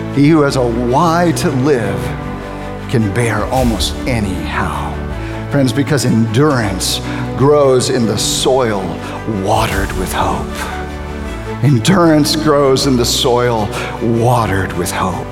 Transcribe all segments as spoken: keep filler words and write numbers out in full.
He who has a why to live can bear almost anyhow. Friends, because endurance grows in the soil watered with hope. Endurance grows in the soil watered with hope.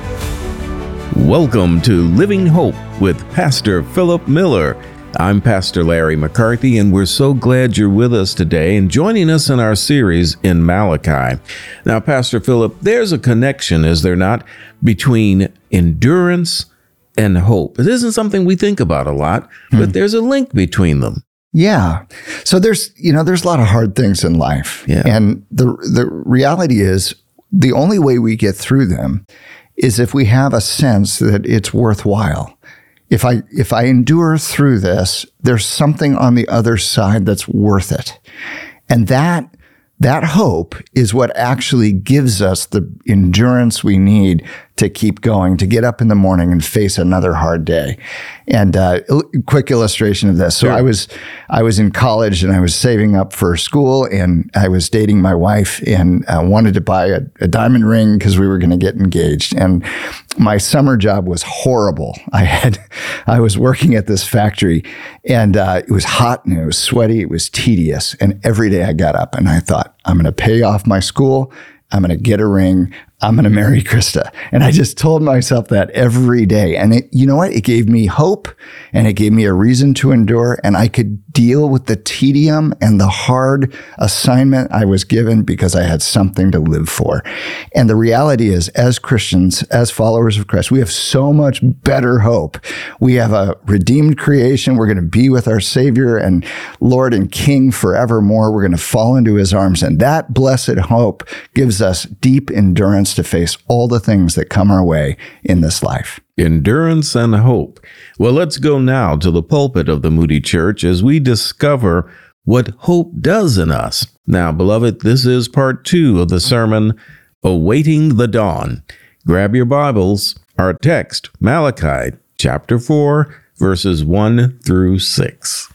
Welcome to Living Hope with Pastor Philip Miller. I'm Pastor Larry McCarthy, and we're so glad you're with us today and joining us in our series in Malachi. Now, Pastor Philip, there's a connection, is there not, between endurance and hope? It isn't something we think about a lot, hmm. but there's a link between them. Yeah. So there's, you know, there's a lot of hard things in life. Yeah. And the the reality is the only way we get through them is if we have a sense that it's worthwhile. If I if I endure through this, there's something on the other side that's worth it. And that that hope is what actually gives us the endurance we need to keep going, to get up in the morning and face another hard day. And uh, quick illustration of this. So sure. I was I was in college and I was saving up for school, and I was dating my wife and uh, wanted to buy a, a diamond ring because we were going to get engaged. And my summer job was horrible. I had I was working at this factory, and uh, it was hot and it was sweaty. It was tedious. And every day I got up and I thought, I'm going to pay off my school. I'm going to get a ring. I'm going to marry Krista. And I just told myself that every day. And it, you know what? It gave me hope, and it gave me a reason to endure. And I could deal with the tedium and the hard assignment I was given because I had something to live for. And the reality is, as Christians, as followers of Christ, we have so much better hope. We have a redeemed creation. We're going to be with our Savior and Lord and King forevermore. We're going to fall into his arms. And that blessed hope gives us deep endurance to face all the things that come our way in this life. Endurance and hope. Well, let's go now to the pulpit of the Moody Church as we discover what hope does in us. Now, beloved, this is part two of the sermon, Awaiting the Dawn. Grab your Bibles. Our text, Malachi chapter four, verses one through six.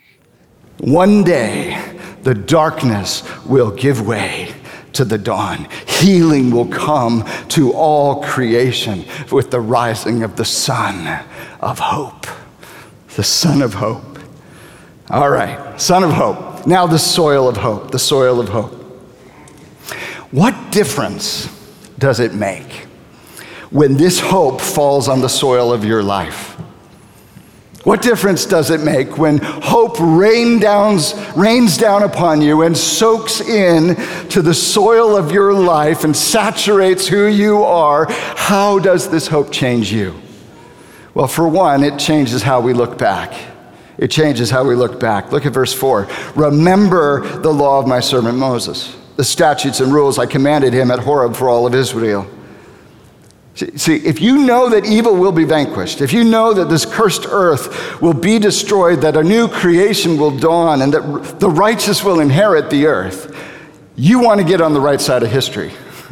One day, the darkness will give way to the dawn. Healing will come to all creation with the rising of the Son of Hope. The Son of Hope. All right, Son of Hope. Now the soil of hope, the soil of hope. What difference does it make when this hope falls on the soil of your life? What difference does it make when hope rain downs, rains down upon you and soaks in to the soil of your life and saturates who you are? How does this hope change you? Well, for one, it changes how we look back. It changes how we look back. Look at verse four. Remember the law of my servant Moses, the statutes and rules I commanded him at Horeb for all of Israel. See, if you know that evil will be vanquished, if you know that this cursed earth will be destroyed, that a new creation will dawn, and that the righteous will inherit the earth, you want to get on the right side of history.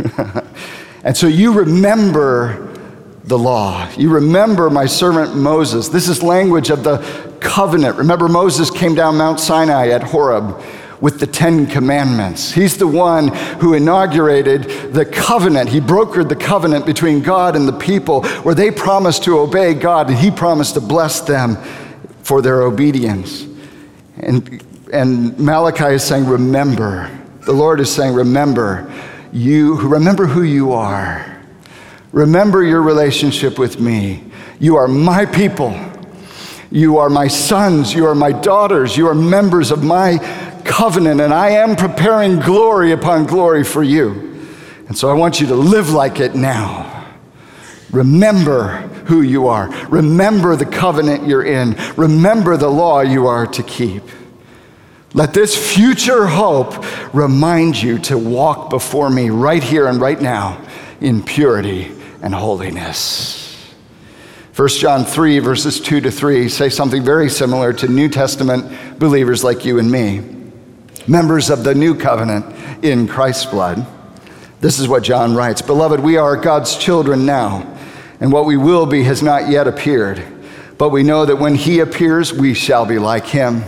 And so you remember the law. You remember my servant Moses. This is language of the covenant. Remember, Moses came down Mount Sinai at Horeb with the Ten Commandments. He's the one who inaugurated the covenant. He brokered the covenant between God and the people, where they promised to obey God, and he promised to bless them for their obedience. And, and Malachi is saying, remember. The Lord is saying, remember. You, remember who you are. Remember your relationship with me. You are my people. You are my sons. You are my daughters. You are members of my covenant, and I am preparing glory upon glory for you. And so I want you to live like it now. Remember who you are. Remember the covenant you're in. Remember the law you are to keep. Let this future hope remind you to walk before me right here and right now in purity and holiness. First John three, verses two to three say something very similar to New Testament believers like you and me, members of the new covenant in Christ's blood. This is what John writes. Beloved, we are God's children now, and what we will be has not yet appeared. But we know that when he appears, we shall be like him,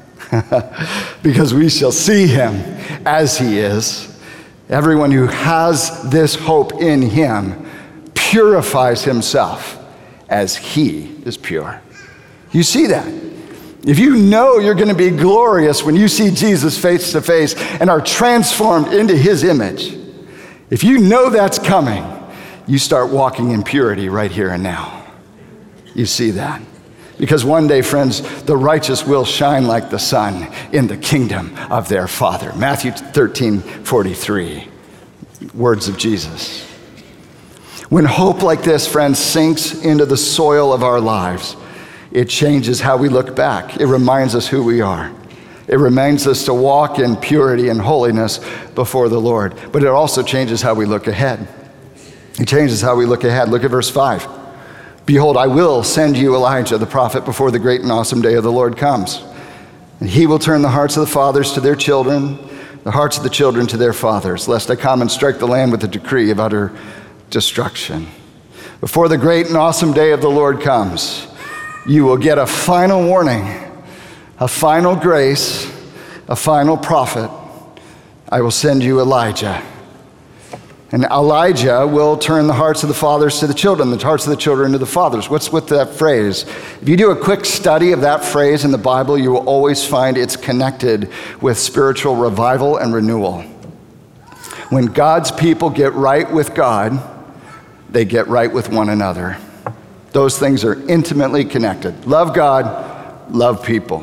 because we shall see him as he is. Everyone who has this hope in him purifies himself as he is pure. You see that? If you know you're going to be glorious when you see Jesus face to face and are transformed into his image, if you know that's coming, you start walking in purity right here and now. You see that? Because one day, friends, the righteous will shine like the sun in the kingdom of their Father. Matthew thirteen forty-three, words of Jesus. When hope like this, friends, sinks into the soil of our lives, it changes how we look back. It reminds us who we are. It reminds us to walk in purity and holiness before the Lord. But it also changes how we look ahead. It changes how we look ahead. Look at verse five. Behold, I will send you Elijah the prophet before the great and awesome day of the Lord comes. And he will turn the hearts of the fathers to their children, the hearts of the children to their fathers, lest I come and strike the land with a decree of utter destruction. Before the great and awesome day of the Lord comes, you will get a final warning, a final grace, a final prophet. I will send you Elijah. And Elijah will turn the hearts of the fathers to the children, the hearts of the children to the fathers. What's with that phrase? If you do a quick study of that phrase in the Bible, you will always find it's connected with spiritual revival and renewal. When God's people get right with God, they get right with one another. Those things are intimately connected. Love God, love people.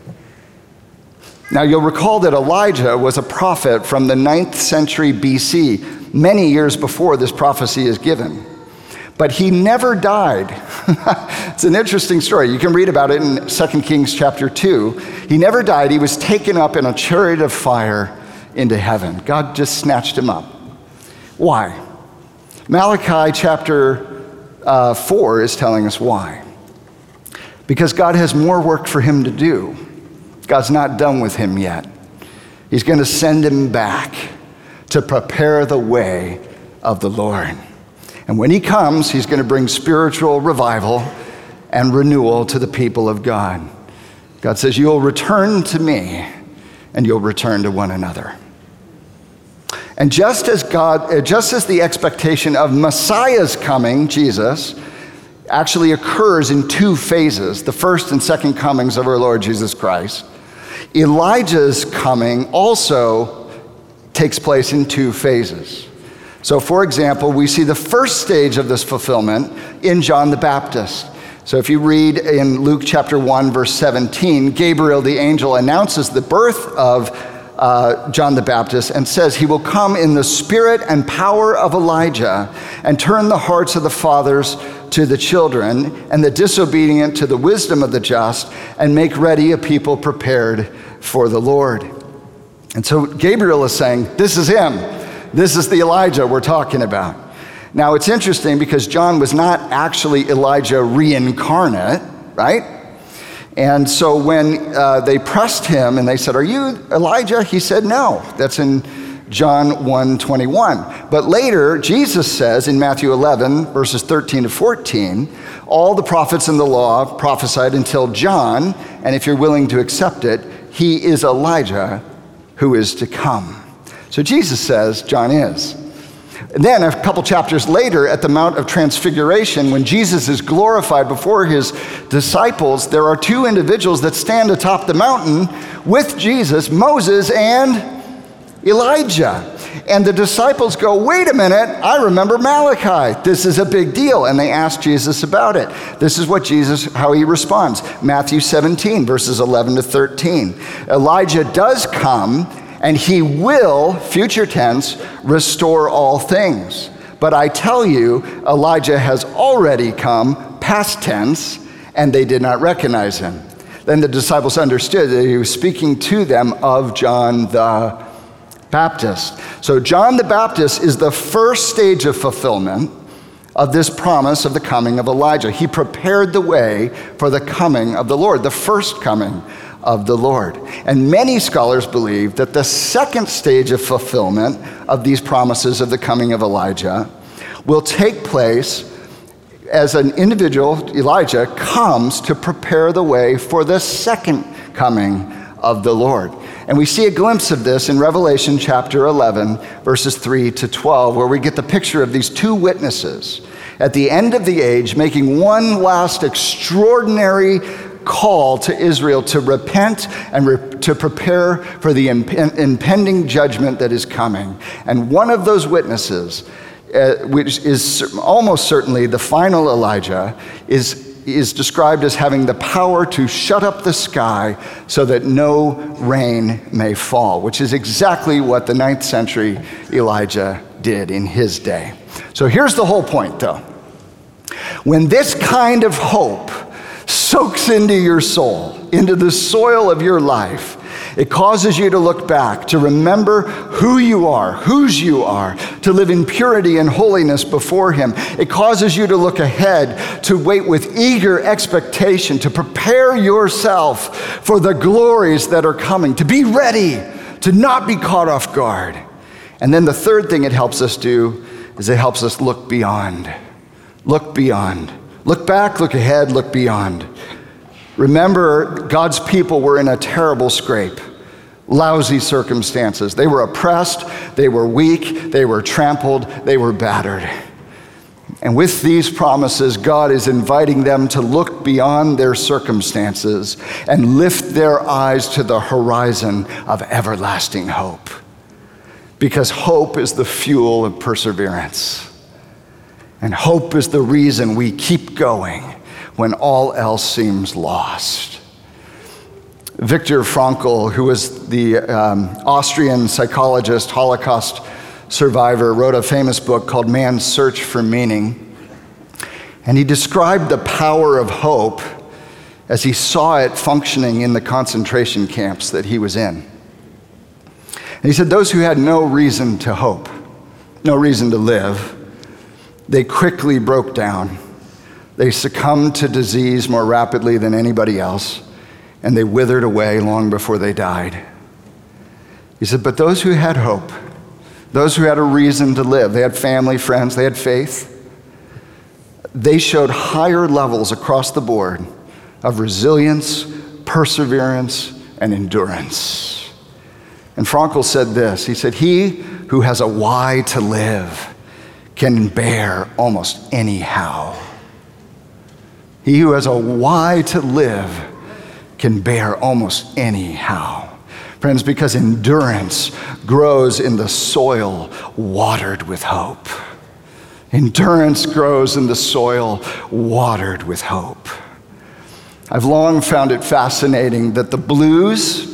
Now you'll recall that Elijah was a prophet from the ninth century B C, many years before this prophecy is given. But he never died. It's an interesting story. You can read about it in Second Kings chapter two. He never died. He was taken up in a chariot of fire into heaven. God just snatched him up. Why? Malachi chapter uh, four is telling us why. Because God has more work for him to do. God's not done with him yet. He's going to send him back to prepare the way of the Lord. And when he comes, he's going to bring spiritual revival and renewal to the people of God. God says, you'll return to me and you'll return to one another. And just as God, just as the expectation of Messiah's coming, Jesus, actually occurs in two phases, the first and second comings of our Lord Jesus Christ, Elijah's coming also takes place in two phases. So, for example, we see the first stage of this fulfillment in John the Baptist. So if you read in Luke chapter one, verse seventeen, Gabriel the angel announces the birth of uh, John the Baptist and says he will come in the spirit and power of Elijah and turn the hearts of the fathers to the children and the disobedient to the wisdom of the just and make ready a people prepared for the Lord. And so Gabriel is saying, this is him. This is the Elijah we're talking about. Now it's interesting because John was not actually Elijah reincarnate, right? And so when uh, they pressed him and they said, are you Elijah? He said, no. That's in John one twenty-one. But later, Jesus says in Matthew eleven, verses thirteen to fourteen, all the prophets in the law prophesied until John, and if you're willing to accept it, he is Elijah who is to come. So Jesus says John is. And then a couple chapters later at the Mount of Transfiguration, when Jesus is glorified before his disciples, there are two individuals that stand atop the mountain with Jesus, Moses and Elijah. And the disciples go, wait a minute, I remember Malachi. This is a big deal. And they ask Jesus about it. This is what Jesus, how he responds. Matthew seventeen, verses eleven to thirteen. Elijah does come, and he will, future tense, restore all things. But I tell you, Elijah has already come, past tense, and they did not recognize him. Then the disciples understood that he was speaking to them of John the Baptist. So John the Baptist is the first stage of fulfillment of this promise of the coming of Elijah. He prepared the way for the coming of the Lord, the first coming of the Lord. And many scholars believe that the second stage of fulfillment of these promises of the coming of Elijah will take place as an individual, Elijah, comes to prepare the way for the second coming of the Lord. And we see a glimpse of this in Revelation chapter eleven, verses three to twelve, where we get the picture of these two witnesses at the end of the age making one last extraordinary call to Israel to repent and re- to prepare for the imp- impending judgment that is coming. And one of those witnesses, uh, which is almost certainly the final Elijah, is is described as having the power to shut up the sky so that no rain may fall, which is exactly what the ninth century Elijah did in his day. So here's the whole point, though. When this kind of hope soaks into your soul, into the soil of your life, it causes you to look back, to remember who you are, whose you are, to live in purity and holiness before Him. It causes you to look ahead, to wait with eager expectation, to prepare yourself for the glories that are coming, to be ready, to not be caught off guard. And then the third thing it helps us do is it helps us look beyond. Look beyond. Look back, look ahead, look beyond. Remember, God's people were in a terrible scrape, lousy circumstances. They were oppressed, they were weak, they were trampled, they were battered. And with these promises, God is inviting them to look beyond their circumstances and lift their eyes to the horizon of everlasting hope. Because hope is the fuel of perseverance. And hope is the reason we keep going when all else seems lost. Viktor Frankl, who was the um, Austrian psychologist, Holocaust survivor, wrote a famous book called Man's Search for Meaning. And he described the power of hope as he saw it functioning in the concentration camps that he was in. And he said those who had no reason to hope, no reason to live, they quickly broke down. They succumbed to disease more rapidly than anybody else, and they withered away long before they died. He said, but those who had hope, those who had a reason to live, they had family, friends, they had faith, they showed higher levels across the board of resilience, perseverance, and endurance. And Frankl said this, he said, he who has a why to live can bear almost anyhow. He who has a why to live can bear almost anyhow. Friends, because endurance grows in the soil watered with hope. Endurance grows in the soil watered with hope. I've long found it fascinating that the blues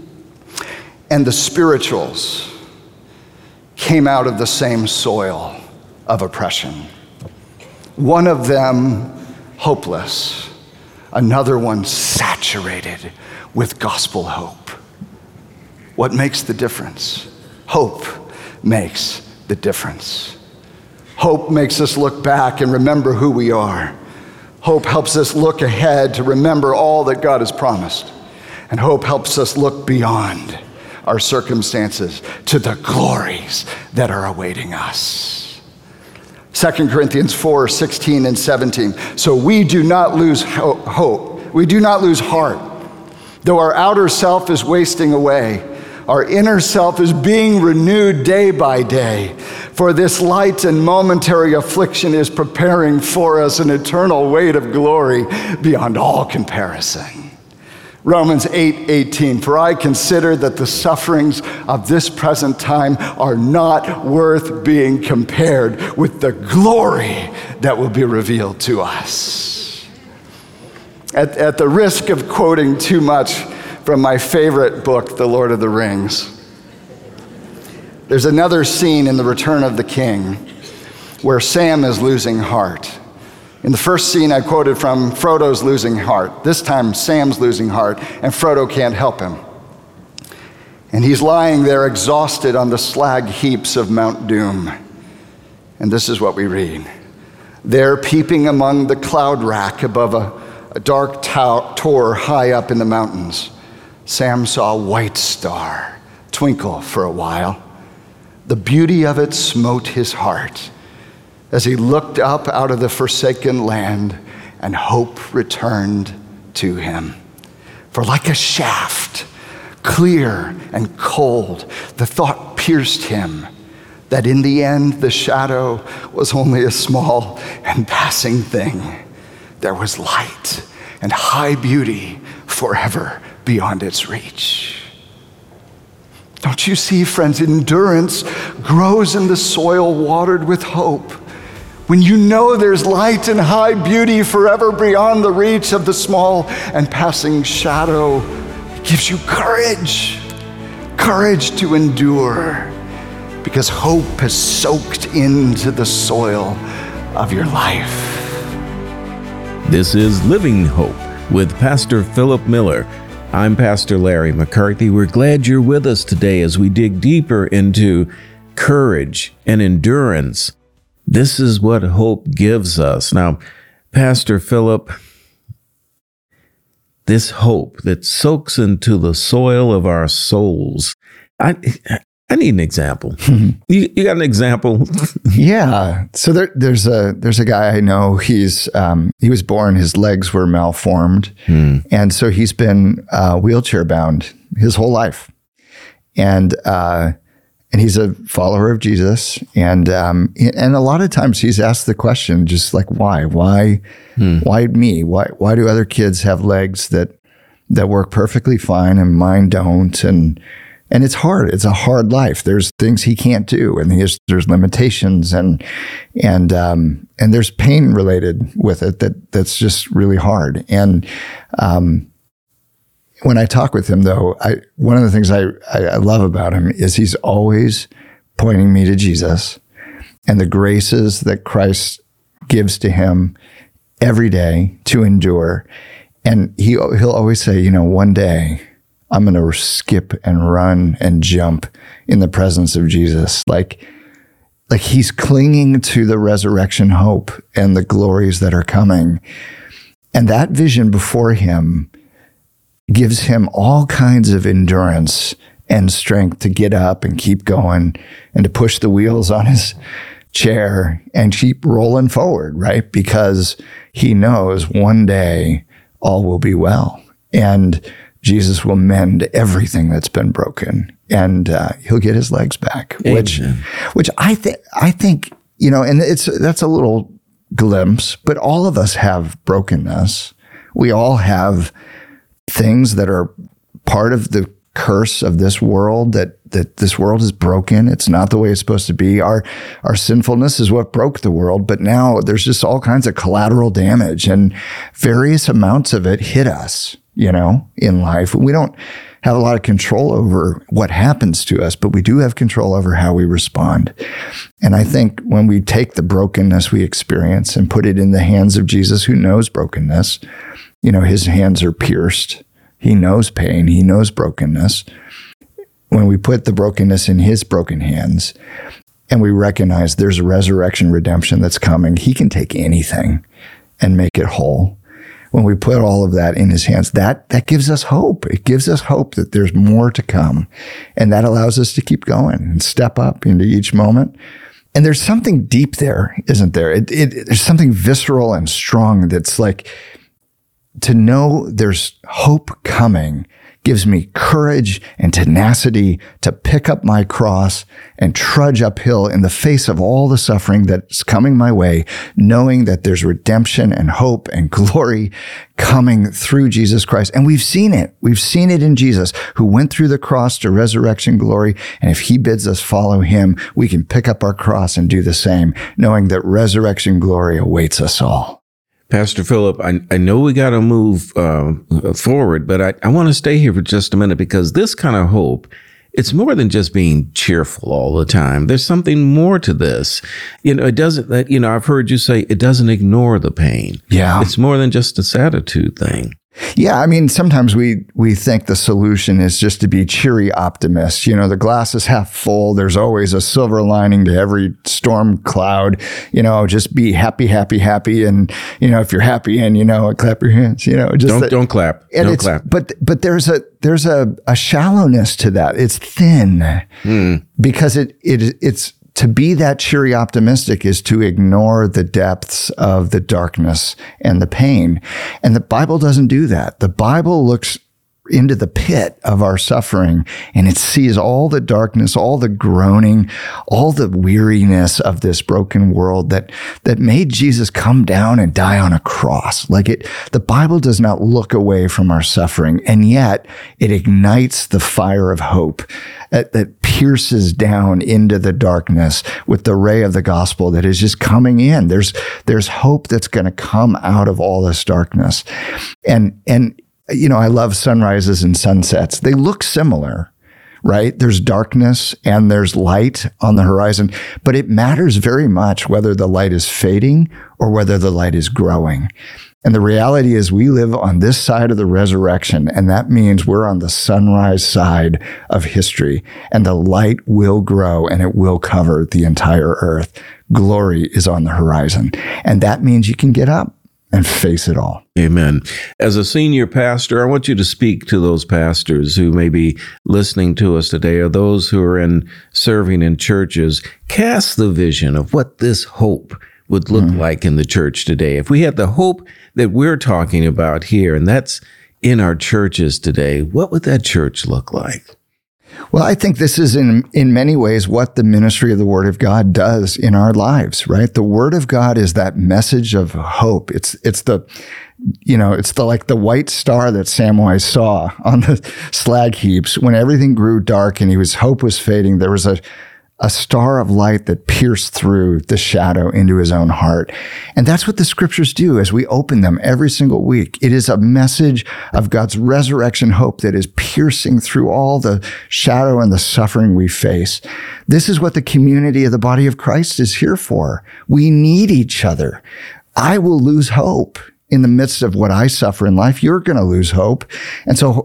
and the spirituals came out of the same soil of oppression. One of them hopeless, another one saturated with gospel hope. What makes the difference? Hope makes the difference. Hope makes us look back and remember who we are. Hope helps us look ahead to remember all that God has promised. And hope helps us look beyond our circumstances to the glories that are awaiting us. Second Corinthians four, sixteen and seventeen. So we do not lose ho- hope. We do not lose heart. Though our outer self is wasting away, our inner self is being renewed day by day. For this light and momentary affliction is preparing for us an eternal weight of glory beyond all comparison. Romans eight eighteen, for I consider that the sufferings of this present time are not worth being compared with the glory that will be revealed to us. At, at the risk of quoting too much from my favorite book, The Lord of the Rings, there's another scene in The Return of the King where Sam is losing heart. In the first scene I quoted from, Frodo's losing heart. This time Sam's losing heart, and Frodo can't help him. And he's lying there exhausted on the slag heaps of Mount Doom. And this is what we read. There, peeping among the cloud rack above a, a dark tower, tor high up in the mountains, Sam saw a white star twinkle for a while. The beauty of it smote his heart as he looked up out of the forsaken land, and hope returned to him. For like a shaft clear and cold. The thought pierced him that in the end, the shadow was only a small and passing thing. There was light and high beauty forever beyond its reach. Don't you see, friends, endurance grows in the soil watered with hope. When you know there's light and high beauty forever beyond the reach of the small and passing shadow, it gives you courage, courage to endure, because hope has soaked into the soil of your life. This is Living Hope with Pastor Philip Miller. I'm Pastor Larry McCarthy. We're glad you're with us today as we dig deeper into courage and endurance. This is what hope gives us. Now, Pastor Philip, this hope that soaks into the soil of our souls, I I need an example. you, you got an example? Yeah. So there, there's a there's a guy I know. He's um, he was born. His legs were malformed, hmm. and so he's been uh, wheelchair bound his whole life. And uh, and he's a follower of Jesus. And um, and a lot of times he's asked the question, just like, why, why, hmm. why me? Why why do other kids have legs that that work perfectly fine and mine don't? And And it's hard. It's a hard life. There's things he can't do, and has, there's limitations, and and um, and there's pain related with it that that's just really hard. And um, when I talk with him, though, I one of the things I, I, I love about him is he's always pointing me to Jesus and the graces that Christ gives to him every day to endure. And he he'll always say, you know, one day I'm going to skip and run and jump in the presence of Jesus. Like, like he's clinging to the resurrection hope and the glories that are coming. And that vision before him gives him all kinds of endurance and strength to get up and keep going and to push the wheels on his chair and keep rolling forward, right? Because he knows one day all will be well. And Jesus will mend everything that's been broken, and uh, he'll get his legs back. Amen. Which, which I think, I think, you know, and it's that's a little glimpse, but all of us have brokenness. We all have things that are part of the curse of this world. That that this world is broken. It's not the way it's supposed to be. Our our sinfulness is what broke the world, but now there's just all kinds of collateral damage, and various amounts of it hit us. You know, in life, we don't have a lot of control over what happens to us, but we do have control over how we respond. And I think when we take the brokenness we experience and put it in the hands of Jesus, who knows brokenness, you know, his hands are pierced. He knows pain. He knows brokenness. When we put the brokenness in his broken hands and we recognize there's a resurrection redemption that's coming, he can take anything and make it whole. When we put all of that in his hands, that that gives us hope. It gives us hope that there's more to come. And that allows us to keep going and step up into each moment. And there's something deep there, isn't there? It, it, there's something visceral and strong that's like, to know there's hope coming gives me courage and tenacity to pick up my cross and trudge uphill in the face of all the suffering that's coming my way, knowing that there's redemption and hope and glory coming through Jesus Christ. And we've seen it. We've seen it in Jesus, who went through the cross to resurrection glory. And if he bids us follow him, we can pick up our cross and do the same, knowing that resurrection glory awaits us all. Pastor Philip, I, I know we got to move uh, forward, but I, I want to stay here for just a minute, because this kind of hope, it's more than just being cheerful all the time. There's something more to this. You know, it doesn't, you know, I've heard you say it doesn't ignore the pain. Yeah. It's more than just a attitude thing. Yeah, I mean, sometimes we we think the solution is just to be cheery optimists. You know, the glass is half full. There's always a silver lining to every storm cloud. You know, just be happy, happy, happy. And, you know, if you're happy and, you know, clap your hands, you know. Just don't, that, don't clap. And don't it's, clap. But, but there's a there's a, a shallowness to that. It's thin mm. because it it it's to be that cheery optimistic is to ignore the depths of the darkness and the pain. And the Bible doesn't do that. The Bible looks into the pit of our suffering, and it sees all the darkness, all the groaning, all the weariness of this broken world that that made Jesus come down and die on a cross. Like it, the Bible does not look away from our suffering, and yet it ignites the fire of hope that, that pierces down into the darkness with the ray of the gospel that is just coming in. There's there's hope that's going to come out of all this darkness, and and. You know, I love sunrises and sunsets. They look similar, right? There's darkness and there's light on the horizon, but it matters very much whether the light is fading or whether the light is growing. And the reality is we live on this side of the resurrection, and that means we're on the sunrise side of history, and the light will grow and it will cover the entire earth. Glory is on the horizon. And that means you can get up and face it all. Amen. As a senior pastor, I want you to speak to those pastors who may be listening to us today, or those who are in serving in churches. Cast the vision of what this hope would look mm. like in the church today. If we had the hope that we're talking about here, and that's in our churches today, what would that church look like? Well, I think this is in in many ways what the ministry of the Word of God does in our lives, right? The Word of God is that message of hope. It's it's the, you know, it's the like the white star that Samwise saw on the slag heaps when everything grew dark and he was hope was fading. There was a a star of light that pierced through the shadow into his own heart. And that's what the scriptures do as we open them every single week. It is a message of God's resurrection hope that is piercing through all the shadow and the suffering we face. This is what the community of the body of Christ is here for. We need each other. I will lose hope in the midst of what I suffer in life. You're going to lose hope. And so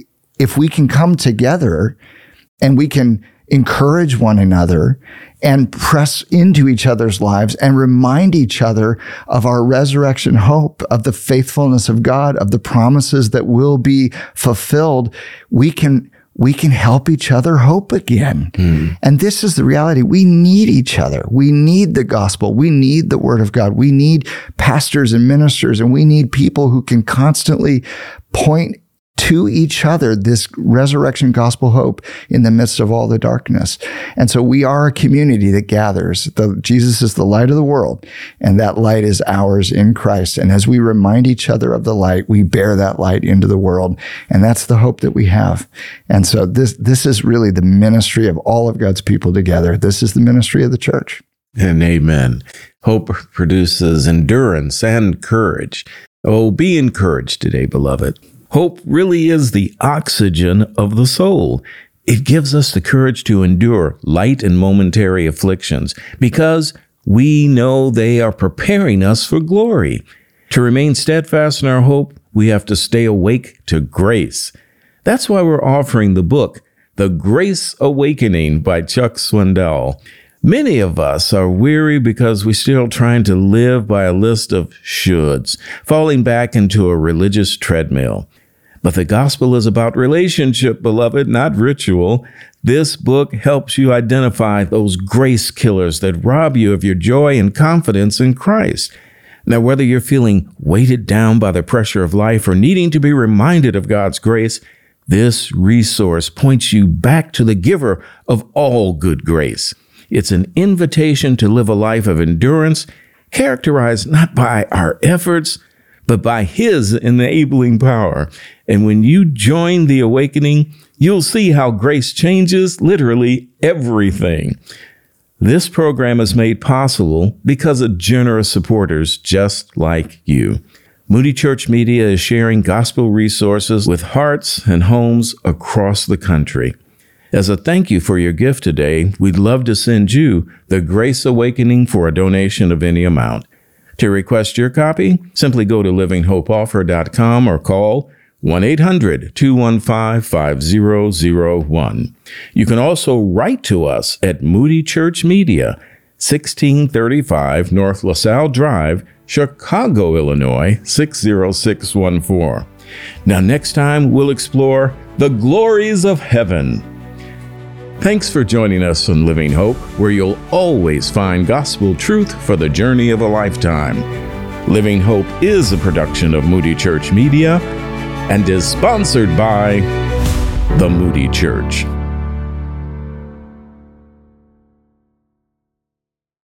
if we can come together and we can encourage one another and press into each other's lives and remind each other of our resurrection hope, of the faithfulness of God, of the promises that will be fulfilled, we can we can help each other hope again. Mm. And this is the reality. We need each other. We need the gospel. We need the Word of God. We need pastors and ministers, and we need people who can constantly point to each other this resurrection gospel hope in the midst of all the darkness. And so we are a community that gathers. The, Jesus is the light of the world, and that light is ours in Christ. And as we remind each other of the light, we bear that light into the world. And that's the hope that we have. And so this, this is really the ministry of all of God's people together. This is the ministry of the church. And amen. Hope produces endurance and courage. Oh, be encouraged today, beloved. Hope really is the oxygen of the soul. It gives us the courage to endure light and momentary afflictions because we know they are preparing us for glory. To remain steadfast in our hope, we have to stay awake to grace. That's why we're offering the book, The Grace Awakening by Chuck Swindoll. Many of us are weary because we're still trying to live by a list of shoulds, falling back into a religious treadmill. But the gospel is about relationship, beloved, not ritual. This book helps you identify those grace killers that rob you of your joy and confidence in Christ. Now, whether you're feeling weighted down by the pressure of life or needing to be reminded of God's grace, this resource points you back to the giver of all good grace. It's an invitation to live a life of endurance, characterized not by our efforts, but by His enabling power. And when you join the awakening, you'll see how grace changes literally everything. This program is made possible because of generous supporters just like you. Moody Church Media is sharing gospel resources with hearts and homes across the country. As a thank you for your gift today, we'd love to send you The Grace Awakening for a donation of any amount. To request your copy, simply go to living hope offer dot com or call one eight hundred two one five five zero zero one. You can also write to us at Moody Church Media, sixteen thirty-five North LaSalle Drive, Chicago, Illinois, six zero six one four. Now, next time, we'll explore the glories of heaven. Thanks for joining us on Living Hope, where you'll always find gospel truth for the journey of a lifetime. Living Hope is a production of Moody Church Media. and is sponsored by the Moody Church.